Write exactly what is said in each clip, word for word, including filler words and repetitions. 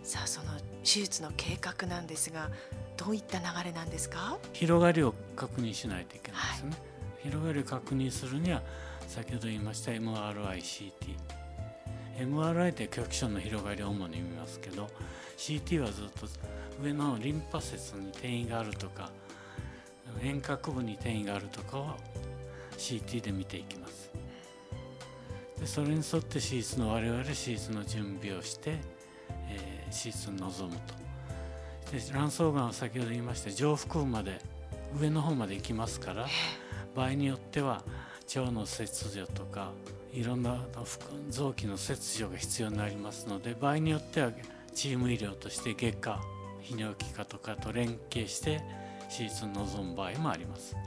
さあその手術の計画なんですが、どういった流れなんですか？ 広がりを確認しないといけないですね、はい、広がりを確認するには先ほど言いました エムアールアイ、シーティー、 エムアールアイ って局所の広がりを主に見ますけど、 シーティー はずっと上のリンパ節に転移があるとか遠隔部に転移があるとかを シーティー で見ていきます。でそれに沿って手術の我々手術の準備をして、えー、手術に臨むと。で卵巣がんは先ほど言いました上腹部まで上の方まで行きますから、場合によっては腸の切除とかいろんな臓器の切除が必要になりますので、場合によってはチーム医療として外科、泌尿器科とかと連携して手術に臨む場合もあります。 はい、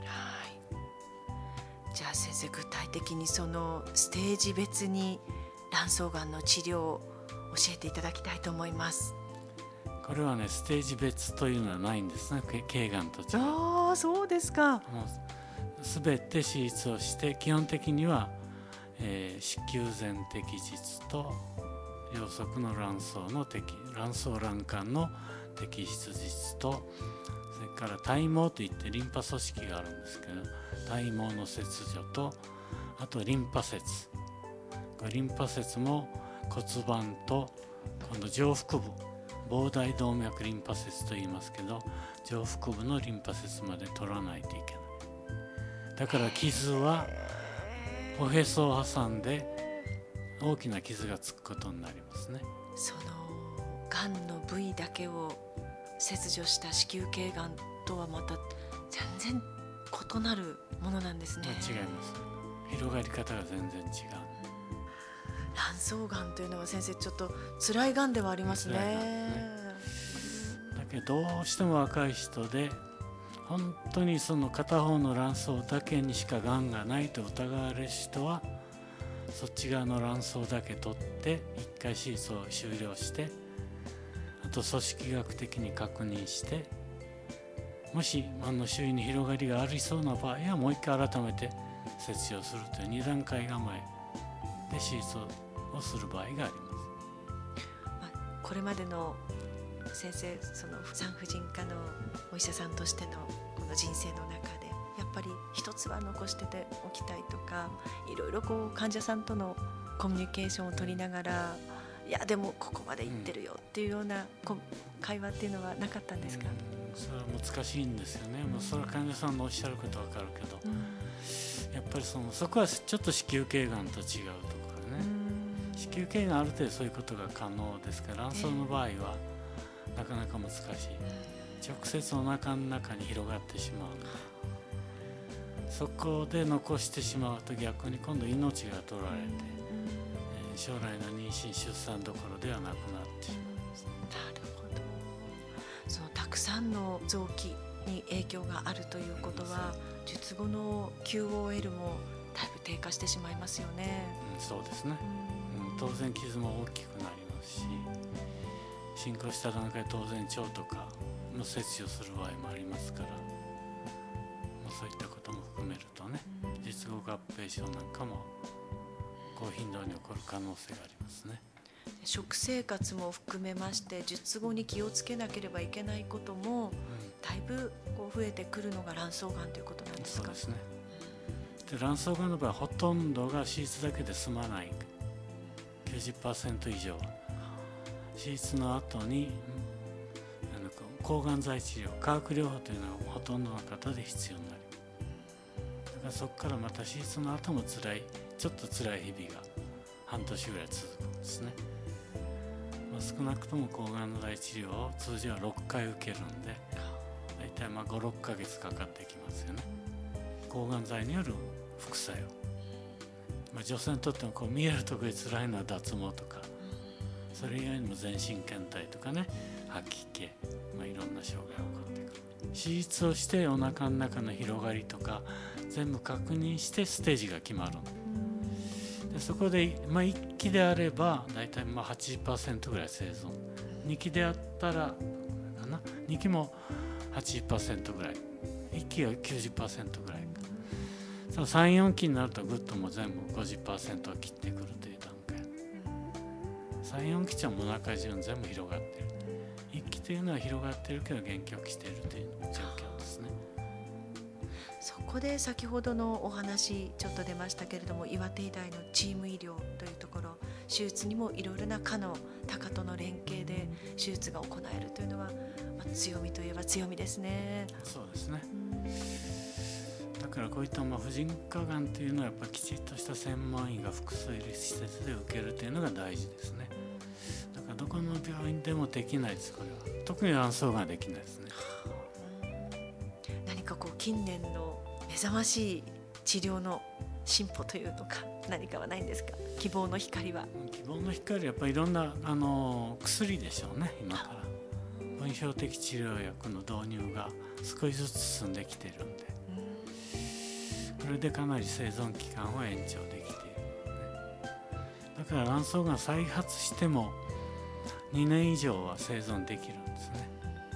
じゃあ先生、具体的にそのステージ別に卵巣がんの治療を教えていただきたいと思います。 これはね、ステージ別というのはないんですね、頸がんと違う。 ああ、そうですか。 もう全て手術をして基本的には、えー、子宮前摘術と両側の卵巣の摘卵巣卵管の摘出術と、それから体毛といってリンパ組織があるんですけど体毛の切除と、あとリンパ節、リンパ節も骨盤と今度上腹部、膨大動脈リンパ節と言いますけど上腹部のリンパ節まで取らないといけない。だから傷はおへそを挟んで大きな傷がつくことになりますね。 そのがんの部位だけを切除した子宮頸がんとはまた全然異なるものなんですね。 違います。広がり方が全然違う。 卵巣がんというのは先生、ちょっと辛いがんではありますね。 だけどどうしても若い人で本当にその片方の卵巣だけにしかがんがないと疑われる人はそっち側の卵巣だけ取っていっかい手術を終了して、あと組織学的に確認して、もしあの周囲に広がりがありそうな場合はもう一回改めて切除するというに段階構えで手術をする場合があります。 まあ、これまでの先生、その産婦人科のお医者さんとしてのこの人生の中でやっぱり一つは残してておきたいとか、いろいろこう患者さんとのコミュニケーションを取りながら、いやでもここまで行ってるよっていうような会話っていうのはなかったんですか？ うん、それは難しいんですよね。もうそれは患者さんのおっしゃることは分かるけど、うん、やっぱりそのそこはちょっと子宮頸がんと違うところね、うん、子宮頸がんある程度そういうことが可能ですから、卵巣の場合はなかなか難しい、直接お腹の中に広がってしまうので、そこで残してしまうと逆に今度命が取られて、えー、将来の妊娠出産どころではなくなってしまいます、ね、 なるほど。そのたくさんの臓器に影響があるということは、術後の キューオーエル もだいぶ低下してしまいますよね。 うん、そうですね、うん、当然傷も大きくなりますし、進行した段階で当然腸とかの切除する場合もありますから、まあ、そういったことも含めるとね、術後合併症なんかも高頻度に起こる可能性がありますね。 食生活も含めまして術後に気をつけなければいけないことも、うん、だいぶこう増えてくるのが卵巣がんということなんですか？ そうですね。で卵巣がんの場合はほとんどが手術だけで済まない、きゅうじゅっパーセント 以上は手術の後に抗がん剤治療、化学療法というのはほとんどの方で必要になります。だからそこからまた手術の後も辛い、ちょっと辛い日々が半年ぐらい続くんですね。まあ、少なくとも抗がん剤治療を通常はろっかい受けるんで、だいたいまあご、ろっかげつかかってきますよね。抗がん剤による副作用、まあ、女性にとってもこう見えるところで辛いのは脱毛とか、それ以外にも全身倦怠とかね、吐き気、まあ、いろんな障害が起こってくる。手術をしてお腹の中の広がりとか全部確認してステージが決まる。でそこで、まあ、いっきであればだいたいまあ はちじゅっパーセント ぐらい生存、にきであったらかな、にきも はちじゅっパーセント ぐらい、いっきが きゅうじゅっパーセント ぐらいか、そのさん、よんきになるとぐっともう全部 ごじゅっパーセント を切ってくるという段階。 さん、よんきちはもう中中全部広がってる。いっきというのは広がってるけど限局しているという状況ですね。 そこで先ほどのお話ちょっと出ましたけれども、岩手医大のチーム医療というところ、手術にもいろいろな科の科との連携で手術が行えるというのは、まあ、強みといえば強みですね。 そうですね。だからこういったまあ婦人科がんというのはやっぱりきちっとした専門医が複数いる施設で受けるというのが大事ですね。だからどこの病院でもできないです。これは特に卵巣がんはできないですね。 何かこう近年の目覚ましい治療の進歩というのか何かはないんですか？希望の光は。 希望の光はやっぱりいろんなあの薬でしょうね。今から分標的治療薬の導入が少しずつ進んできているんで、これでかなり生存期間は延長できている、ね、だから卵巣がん再発してもにねん以上は生存できるんですね。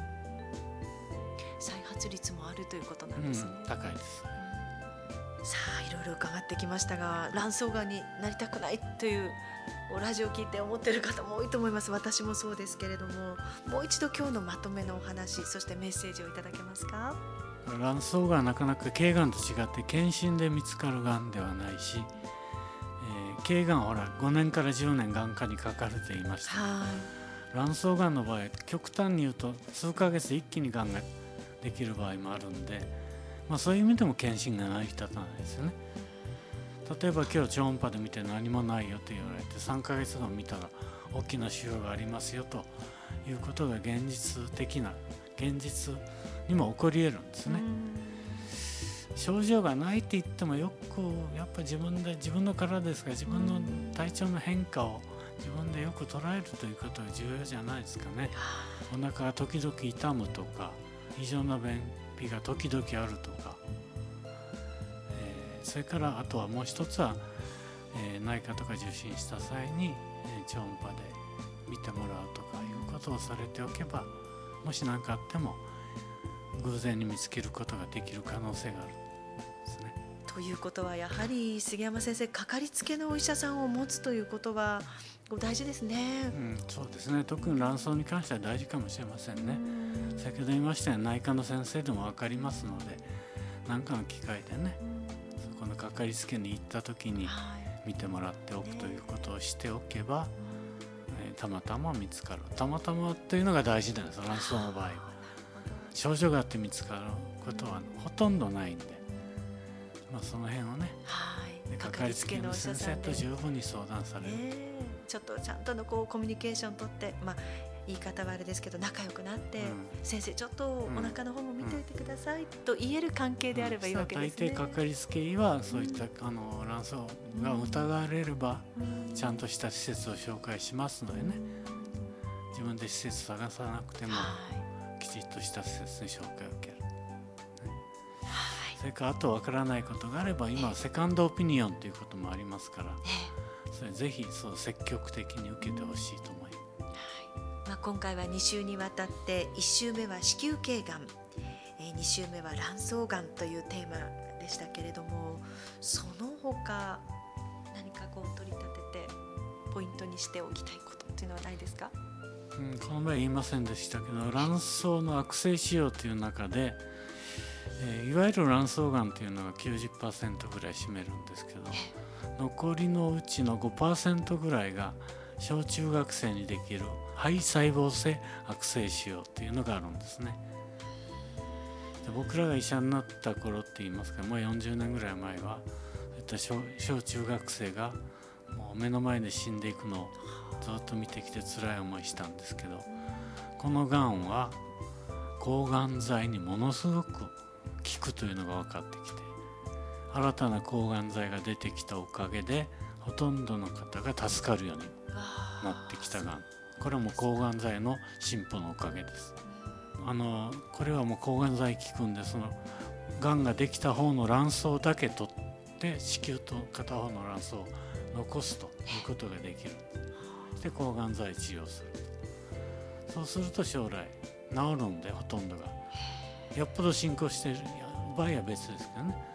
再発率もあるということなんですね、 うん、高いです。 さあいろいろ伺ってきましたが、卵巣がんになりたくないというラジオを聞いて思っている方も多いと思います。私もそうですけれども、もう一度今日のまとめのお話、そしてメッセージをいただけますか？ 卵巣がんはなかなか経がんと違って検診で見つかるがんではないし、えー、経がんはほらごねんからじゅうねん眼科にかかると言いました。卵巣がんの場合極端に言うと数ヶ月一気にがんができる場合もあるんで、まあ、そういう意味でも検診が成り立たないですよね。例えば今日超音波で見て何もないよと言われてさんかげつご見たら大きな腫瘍がありますよということが現実的な現実にも起こり得るんですね。症状がないって言ってもよくやっぱ自分で自分の体ですから自分の体調の変化を自分でよく捉えるということが重要じゃないですかね。お腹が時々痛むとか異常な便秘が時々あるとか、えー、それからあとはもう一つは、えー、内科とか受診した際に、えー、超音波で見てもらうとかいうことをされておけば、もし何かあっても偶然に見つけることができる可能性があるんですね。 ということはやはり杉山先生、かかりつけのお医者さんを持つということは大事ですね、 うん、そうですね。特に卵巣に関しては大事かもしれませんね。先ほど言いましたように内科の先生でも分かりますので、何かの機会でね、そこのかかりつけに行った時に見てもらっておくということをしておけば、えー、たまたま見つかる。たまたまというのが大事なんです、卵巣の場合は。症状があって見つかることはほとんどないんで、まあ、その辺をね、はい、かかりつけの先生と十分に相談される、 ね、ちょっとちゃんとのこうコミュニケーション取って、まあ、言い方はあれですけど仲良くなって、うん、先生ちょっとお腹の方も見ておいてください、うん、と言える関係であればいいわけですね。 大抵かかりつけ医はそういった、うん、あの卵巣が疑われれば、うん、ちゃんとした施設を紹介しますのでね、自分で施設探さなくても、はい、きちっとした施設に紹介を受ける、ね、はい、それからあとわからないことがあれば今はセカンドオピニオンということもありますから、それぜひそう積極的に受けてほしいと思います。 まあ、今回はに週にわたっていち週目は子宮頸がん、えー、に週目は卵巣がんというテーマでしたけれども、その他何かこう取り立ててポイントにしておきたいことっていうのはないですか？ うん、この前言いませんでしたけど、卵巣の悪性腫瘍という中で、えー、いわゆる卵巣がんというのが きゅうじゅっパーセント ぐらい占めるんですけど、残りのうちの ごパーセント ぐらいが小中学生にできる肺細胞性悪性腫瘍というのがあるんですね。で僕らが医者になった頃って言いますか、もうよんじゅうねんぐらい前はそういった 小, 小中学生がもう目の前で死んでいくのをずっと見てきて辛い思いしたんですけど、このがんは抗がん剤にものすごく効くというのが分かってきて、新たな抗がん剤が出てきたおかげでほとんどの方が助かるようになってきたがん、これはもう抗がん剤の進歩のおかげです。あのこれはもう抗がん剤効くんで、そのがんができた方の卵巣だけ取って子宮と片方の卵巣を残すということができる。で抗がん剤治療する。そうすると将来治るんで、ほとんどがよっぽど進行している場合は別ですけどね。